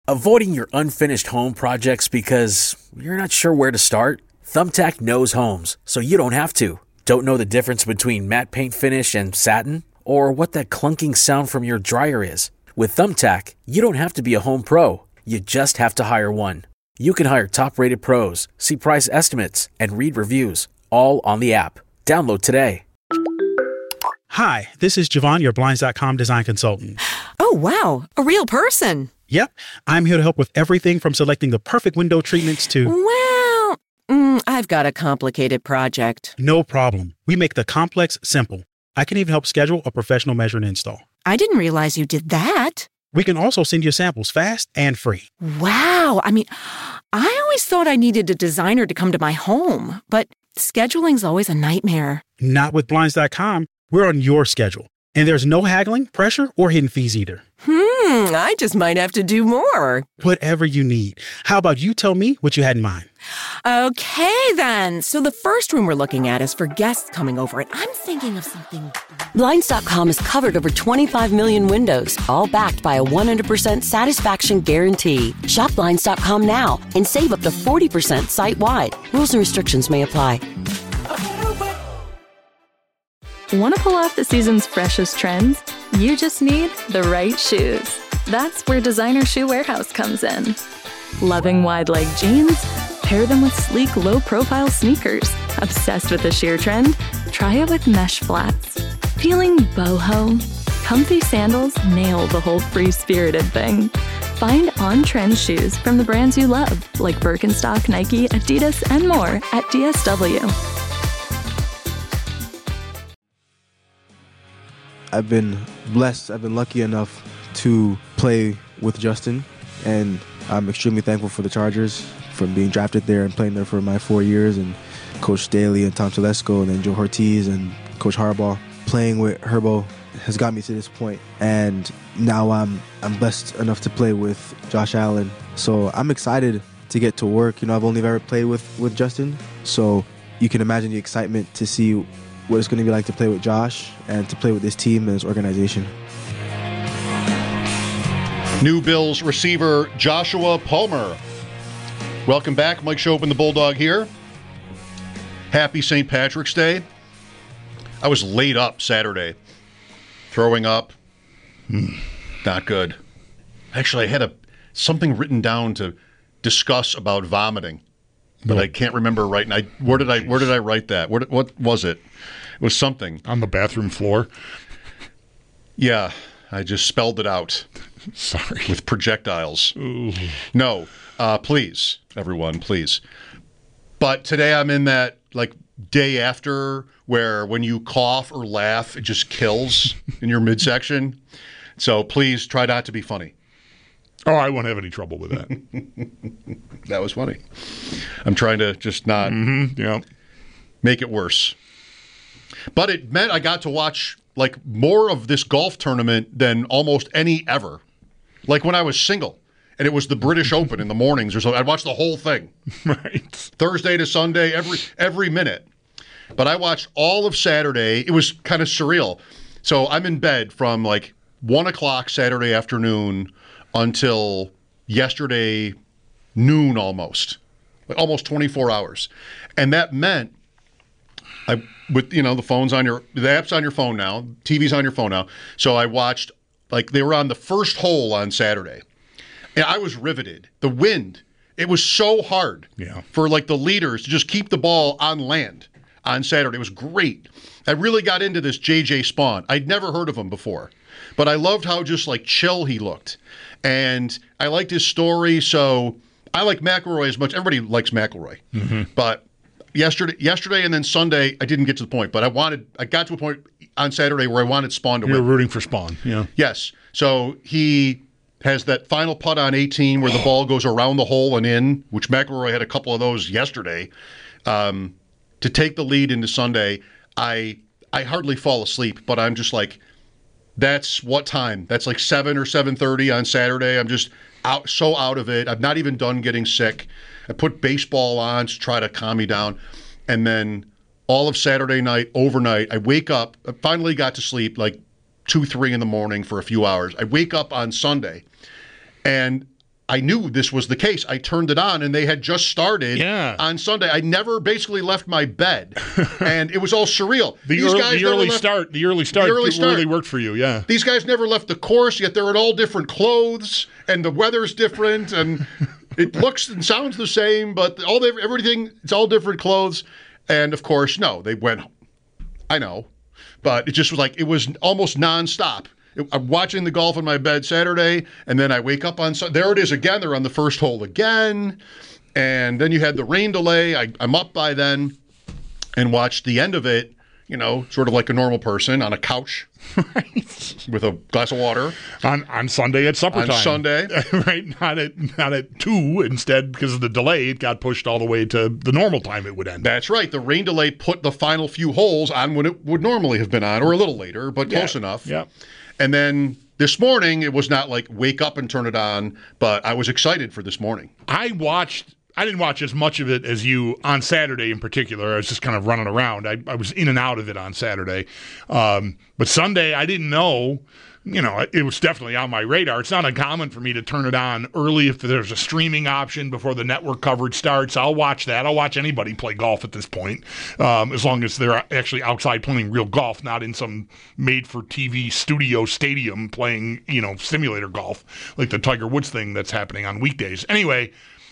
Avoiding your unfinished home projects because you're not sure where to start? Thumbtack knows homes, so you don't have to. Don't know the difference between matte paint finish and satin? Or what that clunking sound from your dryer is? With Thumbtack, you don't have to be a home pro. You just have to hire one. You can hire top-rated pros, see price estimates, and read reviews, all on the app. Download today. Hi, this is Javon, your Blinds.com design consultant. Oh, wow. A real person. Yep. I'm here to help with everything from selecting the perfect window treatments to... Well, I've got a complicated project. No problem. We make the complex simple. I can even help schedule a professional measure and install. I didn't realize you did that. We can also send you samples fast and free. Wow. I always thought I needed a designer to come to my home, but scheduling's always a nightmare. Not with Blinds.com. We're on your schedule. And there's no haggling, pressure, or hidden fees either. I just might have to do more. Whatever you need. How about you tell me what you had in mind? Okay, then. So the first room we're looking at is for guests coming over, and I'm thinking of something... Blinds.com has covered over 25 million windows, all backed by a 100% satisfaction guarantee. Shop Blinds.com now and save up to 40% site-wide. Rules and restrictions may apply. Want to pull off the season's freshest trends? You just need the right shoes. That's where Designer Shoe Warehouse comes in. Loving wide leg jeans? Pair them with sleek, low-profile sneakers. Obsessed with the sheer trend? Try it with mesh flats. Feeling boho? Comfy sandals nail the whole free-spirited thing. Find on-trend shoes from the brands you love, like Birkenstock, Nike, Adidas, and more at DSW. I've been blessed. I've been lucky enough to play with Justin, and I'm extremely thankful for the Chargers, from being drafted there and playing there for my 4 years, and Coach Staley and Tom Telesco and then Joe Ortiz and Coach Harbaugh. Playing with Herbo has got me to this point, and now I'm blessed enough to play with Josh Allen. So I'm excited to get to work. I've only ever played with Justin, so you can imagine the excitement to see what it's going to be like to play with Josh and to play with this team and this organization. New Bills receiver Joshua Palmer. Welcome back. Mike Schopp and the Bulldog here. Happy St. Patrick's Day. I was laid up Saturday. Throwing up. Not good. Actually, I had something written down to discuss about vomiting. But I can't remember right now. Where did I write that? What was it? It was something. On the bathroom floor? Yeah, I just spelled it out. Sorry. With projectiles. Ooh. No, please, everyone, please. But today I'm in that day after where when you cough or laugh, it just kills in your midsection. So please try not to be funny. Oh, I won't have any trouble with that. That was funny. I'm trying to just not make it worse. But it meant I got to watch more of this golf tournament than almost any ever. Like when I was single and it was the British Open in the mornings or so. I'd watch the whole thing. Right. Thursday to Sunday, every minute. But I watched all of Saturday. It was kind of surreal. So I'm in bed from 1 o'clock Saturday afternoon until yesterday noon almost 24 hours. And that meant with the phone's on the app's on your phone now, TV's on your phone now. So I watched they were on the first hole on Saturday. And I was riveted. The wind, it was so hard for the leaders to just keep the ball on land on Saturday. It was great. I really got into this J.J. Spawn. I'd never heard of him before. But I loved how just chill he looked. And I liked his story, so I like McIlroy as much. Everybody likes McIlroy. Mm-hmm. But yesterday and then Sunday, I didn't get to the point. But I got to a point on Saturday where I wanted Spawn to win. You were rooting for Spawn, yeah. Yes. So he has that final putt on 18 where the ball goes around the hole and in, which McIlroy had a couple of those yesterday. To take the lead into Sunday, I hardly fall asleep, but I'm just that's what time? That's 7 or 7:30 on Saturday. I'm just so out of it. I'm not even done getting sick. I put baseball on to try to calm me down. And then all of Saturday night, overnight, I wake up. I finally got to sleep 2, 3 in the morning for a few hours. I wake up on Sunday, and I knew this was the case. I turned it on, and they had just started on Sunday. I never basically left my bed, and it was all surreal. The early start really worked for you, yeah. These guys never left the course, yet they're in all different clothes, and the weather's different, and it looks and sounds the same, but everything, it's all different clothes. And, of course, no, they went home. I know, but it just was like, it was almost nonstop. I'm watching the golf in my bed Saturday, and then I wake up on Sunday. There it is again. They're on the first hole again. And then you had the rain delay. I'm up by then and watched the end of it, sort of like a normal person on a couch with a glass of water. On Sunday at supper time. On Sunday. Right, not at 2. Instead, because of the delay, it got pushed all the way to the normal time it would end. That's right. The rain delay put the final few holes on when it would normally have been on, or a little later, but close enough. Yeah. And then this morning, it was not like wake up and turn it on, but I was excited for this morning. I didn't watch as much of it as you on Saturday in particular. I was just kind of running around. I was in and out of it on Saturday. But Sunday, I didn't know. It was definitely on my radar. It's not uncommon for me to turn it on early if there's a streaming option before the network coverage starts. I'll watch that. I'll watch anybody play golf at this point, as long as they're actually outside playing real golf, not in some made-for-TV studio stadium playing, simulator golf like the Tiger Woods thing that's happening on weekdays. Anyway,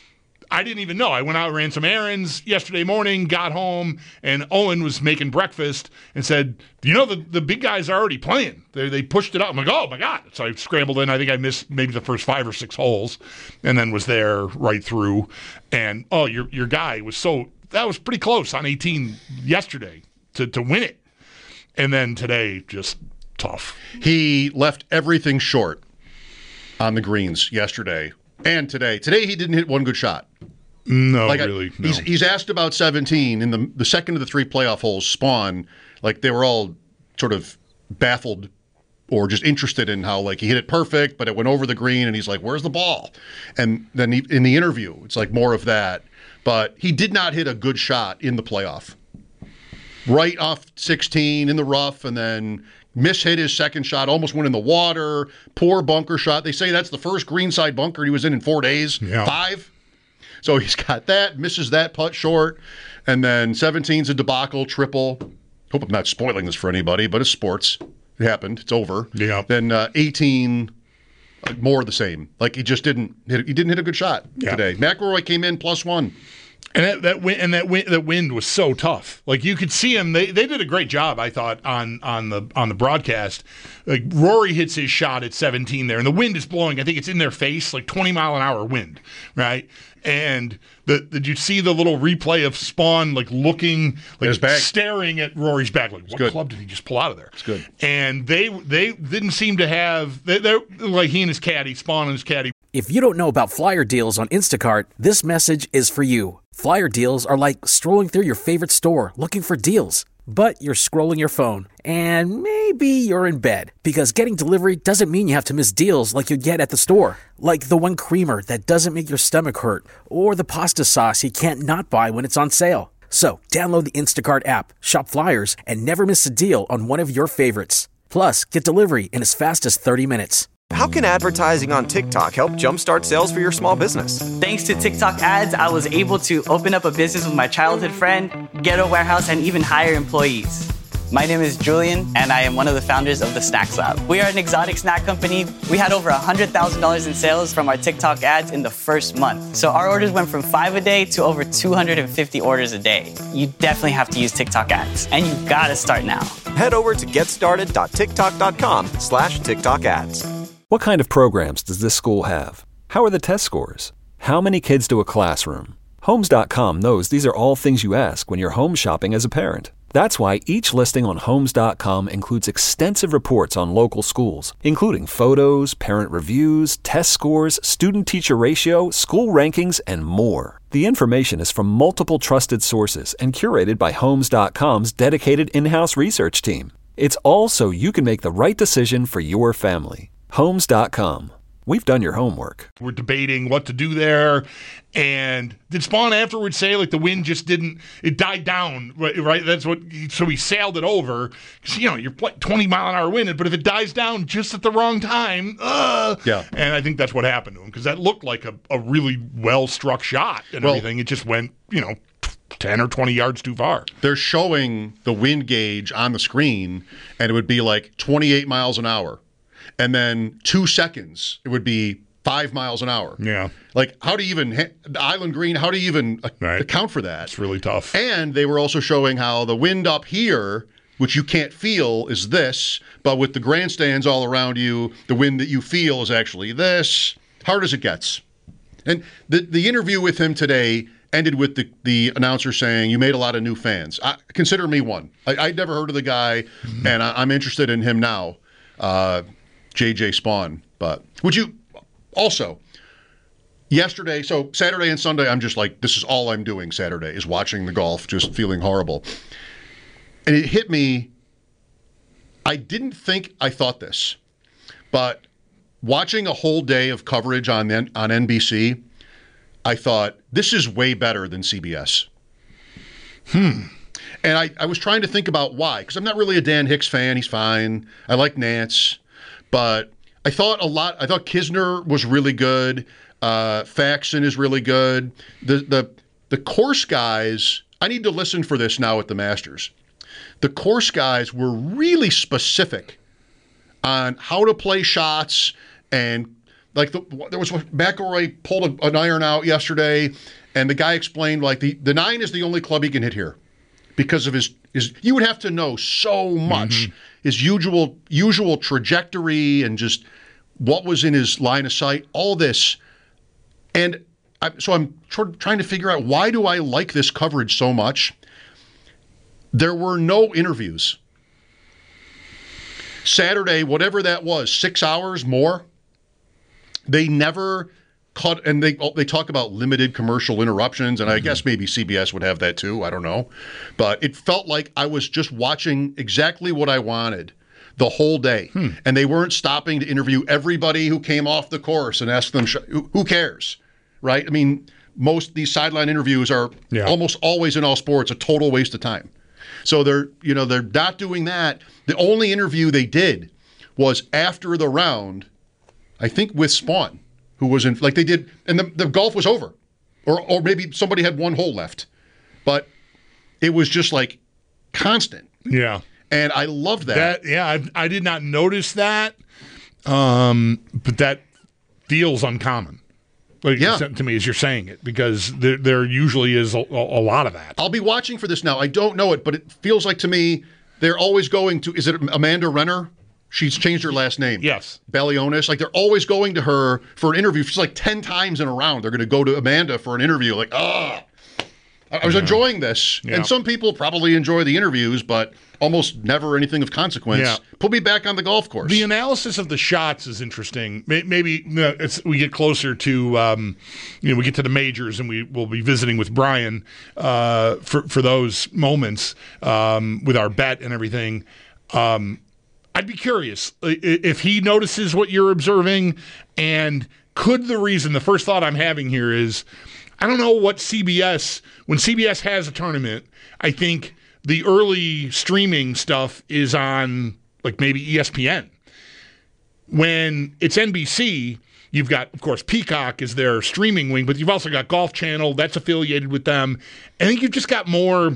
I didn't even know. I went out and ran some errands yesterday morning, got home, and Owen was making breakfast and said, the big guys are already playing. They pushed it up. I'm like, oh, my God. So I scrambled in. I think I missed maybe the first 5 or 6 holes and then was there right through. And, your guy was that was pretty close on 18 yesterday to win it. And then today, just tough. He left everything short on the greens yesterday. And today he didn't hit one good shot. No, really. No. He's asked about 17 in the second of the 3 playoff holes. Spawn, they were all sort of baffled or just interested in how he hit it perfect, but it went over the green, and he's like, "Where's the ball?" And then in the interview, it's more of that. But he did not hit a good shot in the playoff. Right off 16 in the rough, and then mishit his second shot, almost went in the water, poor bunker shot. They say that's the first greenside bunker he was in 4 days, 5. So he's got that, misses that putt short, and then 17's a debacle, triple. Hope I'm not spoiling this for anybody, but it's sports. It happened. It's over. Yeah. Then 18, more of the same. He just didn't hit a good shot today. McIlroy came in +1. And that wind was so tough. You could see him. They did a great job, I thought, on the broadcast. Rory hits his shot at 17 there, and the wind is blowing. I think it's in their face, 20-mile-an-hour wind, right? And did you see the little replay of Spawn looking, staring at Rory's back? What club did he just pull out of there? It's good. And they didn't seem to have. They're he and his caddy, Spawn and his caddy. If you don't know about flyer deals on Instacart, this message is for you. Flyer deals are like strolling through your favorite store looking for deals. But you're scrolling your phone, and maybe you're in bed, because getting delivery doesn't mean you have to miss deals like you'd get at the store. Like the one creamer that doesn't make your stomach hurt, or the pasta sauce you can't not buy when it's on sale. So download the Instacart app, shop flyers, and never miss a deal on one of your favorites. Plus, get delivery in as fast as 30 minutes. How can advertising on TikTok help jumpstart sales for your small business? Thanks to TikTok ads, I was able to open up a business with my childhood friend, get a warehouse, and even hire employees. My name is Julian, and I am one of the founders of the Snacks Lab. We are an exotic snack company. We had over $100,000 in sales from our TikTok ads in the first month. So our orders went from 5 a day to over 250 orders a day. You definitely have to use TikTok ads, and you gotta start now. Head over to getstarted.tiktok.com/TikTok ads. What kind of programs does this school have? How are the test scores? How many kids do a classroom? Homes.com knows these are all things you ask when you're home shopping as a parent. That's why each listing on Homes.com includes extensive reports on local schools, including photos, parent reviews, test scores, student-teacher ratio, school rankings, and more. The information is from multiple trusted sources and curated by Homes.com's dedicated in-house research team. It's all so you can make the right decision for your family. Homes.com. We've done your homework. We're debating what to do there. And did Spawn afterwards say, like, the wind just it died down, right? That's so he sailed it over. Because, you're 20-mile-an-hour wind, but if it dies down just at the wrong time, Yeah. And I think that's what happened to him, because that looked like a really well-struck shot and everything. It just went, 10 or 20 yards too far. They're showing the wind gauge on the screen, and it would be like 28 miles an hour. And then 2 seconds, it would be 5 miles an hour. Yeah. Like, how do you even, Island Green, how do you even account for that? It's really tough. And they were also showing how the wind up here, which you can't feel, is this, but with the grandstands all around you, the wind that you feel is actually this. Hard as it gets. And the interview with him today ended with the announcer saying, "You made a lot of new fans." Consider me one. I'd never heard of the guy, and I'm interested in him now, J.J. Spawn. But would you also, yesterday, so Saturday and Sunday, I'm just like, this is all I'm doing Saturday, is watching the golf, just feeling horrible. And it hit me, I didn't think I thought this, but watching a whole day of coverage on NBC, I thought, this is way better than CBS. And I was trying to think about why, because I'm not really a Dan Hicks fan. He's fine. I like Nance. But I thought Kisner was really good. Faxon is really good. The course guys, I need to listen for this now at the Masters. The course guys were really specific on how to play shots, and like there was McIlroy pulled an iron out yesterday, and the guy explained like the 9 is the only club he can hit here because of his you would have to know so much, his usual trajectory and just what was in his line of sight, all this. And so I'm trying to figure out, why do I like this coverage so much? There were no interviews. Saturday, whatever that was, 6 hours more, they never cut, and they talk about limited commercial interruptions, and I guess maybe CBS would have that too, I don't know. But it felt like I was just watching exactly what I wanted the whole day. And they weren't stopping to interview everybody who came off the course and ask them, who cares, right? I mean, most these sideline interviews are almost always in all sports a total waste of time. So they're not doing that. The only interview they did was after the round, I think with Spawn, who was in, like they did, and the golf was over. Or maybe somebody had one hole left. But it was just like constant. Yeah. And I loved that. I did not notice that. But that feels uncommon. To me, as you're saying it, because there usually is a lot of that. I'll be watching for this now. I don't know it, but it feels like to me they're always going to, is it Amanda Renner? She's changed her last name. Yes. Balionis. Like, they're always going to her for an interview. She's like 10 times in a round. They're going to go to Amanda for an interview. Like, I was enjoying this. Yeah. And some people probably enjoy the interviews, but almost never anything of consequence. Yeah. Put me back on the golf course. The analysis of the shots is interesting. Maybe we get closer to, we get to the majors, and we'll be visiting with Brian for those moments with our bet and everything. I'd be curious if he notices what you're observing, and the first thought I'm having here is, I don't know what when CBS has a tournament, I think the early streaming stuff is on like maybe ESPN. When it's NBC, you've got, of course, Peacock is their streaming wing, but you've also got Golf Channel that's affiliated with them. I think you've just got more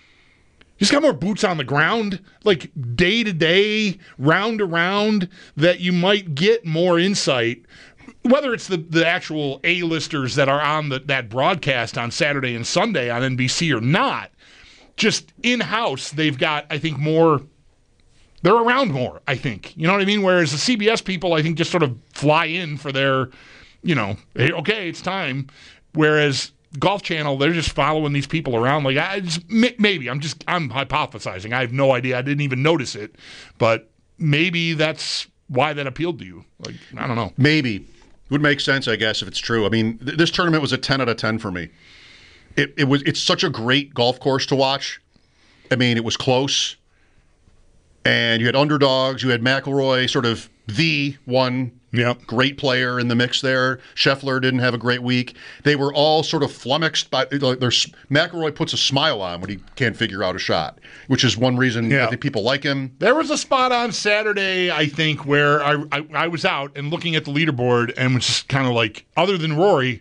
boots on the ground, like day to day, round to round, that you might get more insight. Whether it's the actual A-listers that are on that broadcast on Saturday and Sunday on NBC or not, just in-house, they've got, I think, more. They're around more, I think. You know what I mean? Whereas the CBS people, I think, just sort of fly in for their, hey, okay, it's time. Whereas Golf Channel, they're just following these people around. Like, I'm hypothesizing. I have no idea. I didn't even notice it. But maybe that's why that appealed to you. Like, I don't know. Maybe. Would make sense, I guess, if it's true. I mean, this tournament was a 10 out of 10 for me. It's such a great golf course to watch. I mean, it was close. And you had underdogs. You had McIlroy sort of the one great player in the mix there. Scheffler didn't have a great week. They were all sort of flummoxed by McIlroy puts a smile on when he can't figure out a shot, which is one reason I think people like him. There was a spot on Saturday, I think, where I was out and looking at the leaderboard and was just kind of like, other than Rory,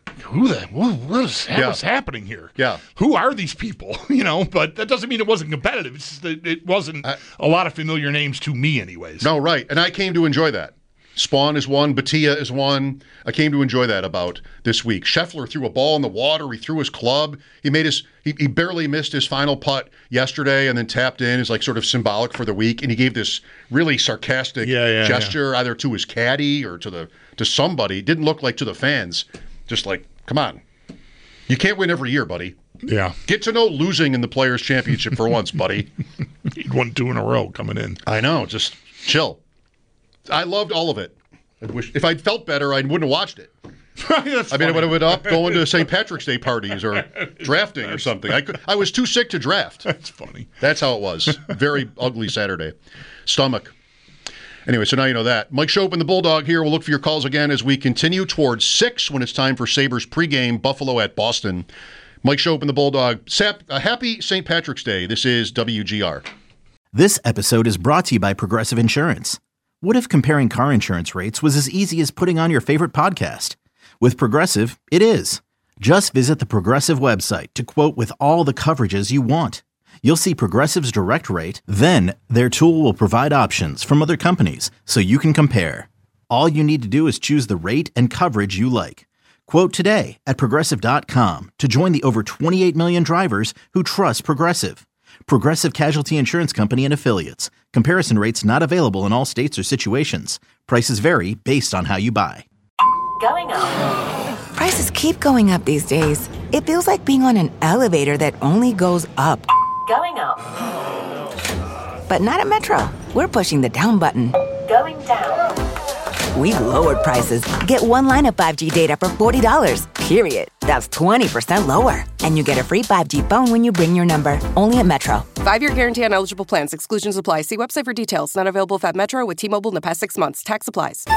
what's happening here? Yeah. Who are these people? But that doesn't mean it wasn't competitive. It's just that it wasn't a lot of familiar names to me anyways. No, right. And I came to enjoy that. Spawn is one. Batia is one. I came to enjoy that about this week. Scheffler threw a ball in the water. He threw his club. He barely missed his final putt yesterday and then tapped in. Is like sort of symbolic for the week. And he gave this really sarcastic gesture either to his caddy or to somebody. It didn't look like to the fans. Just like, come on. You can't win every year, buddy. Yeah. Get to know losing in the Players' Championship for once, buddy. He'd won 2 in a row coming in. I know. Just chill. I loved all of it. I wish if I'd felt better, I wouldn't have watched it. I would have been up going to St. Patrick's Day parties or drafting or something. I was too sick to draft. That's funny. That's how it was. Very ugly Saturday. Stomach. Anyway, so now you know that. Mike Schopp and the Bulldog here. We'll look for your calls again as we continue towards 6 when it's time for Sabres pregame, Buffalo at Boston. Mike Schopp and the Bulldog. Happy St. Patrick's Day. This is WGR. This episode is brought to you by Progressive Insurance. What if comparing car insurance rates was as easy as putting on your favorite podcast? With Progressive, it is. Just visit the Progressive website to quote with all the coverages you want. You'll see Progressive's direct rate, then their tool will provide options from other companies so you can compare. All you need to do is choose the rate and coverage you like. Quote today at Progressive.com to join the over 28 million drivers who trust Progressive. Progressive Casualty Insurance Company and Affiliates. Comparison rates not available in all states or situations. Prices vary based on how you buy. Going up. Prices keep going up these days. It feels like being on an elevator that only goes up. Going up. But not at Metro. We're pushing the down button. Going down. We've lowered prices. Get one line of 5G data for $40, period. That's 20% lower. And you get a free 5G phone when you bring your number. Only at Metro. 5-year guarantee on eligible plans. Exclusions apply. See website for details. Not available at Metro with T-Mobile in the past 6 months. Tax applies.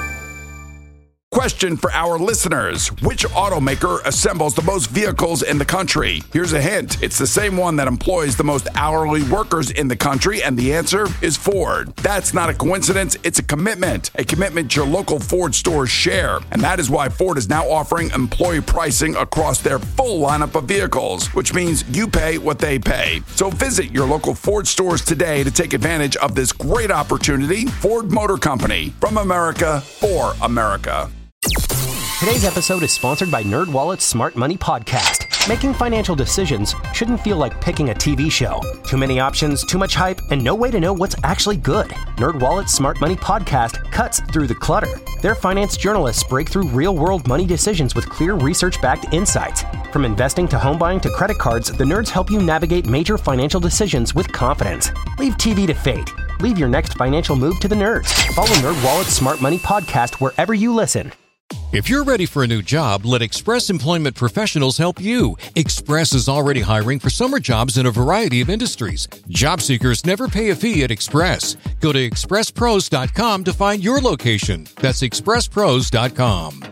Question for our listeners. Which automaker assembles the most vehicles in the country? Here's a hint. It's the same one that employs the most hourly workers in the country, and the answer is Ford. That's not a coincidence. It's a commitment your local Ford stores share. And that is why Ford is now offering employee pricing across their full lineup of vehicles, which means you pay what they pay. So visit your local Ford stores today to take advantage of this great opportunity. Ford Motor Company, from America for America. Today's episode is sponsored by NerdWallet's Smart Money Podcast. Making financial decisions shouldn't feel like picking a TV show. Too many options, too much hype, and no way to know what's actually good. NerdWallet's Smart Money Podcast cuts through the clutter. Their finance journalists break through real-world money decisions with clear research-backed insights. From investing to home buying to credit cards, the nerds help you navigate major financial decisions with confidence. Leave TV to fate. Leave your next financial move to the nerds. Follow NerdWallet's Smart Money Podcast wherever you listen. If you're ready for a new job, let Express Employment Professionals help you. Express is already hiring for summer jobs in a variety of industries. Job seekers never pay a fee at Express. Go to expresspros.com to find your location. That's expresspros.com.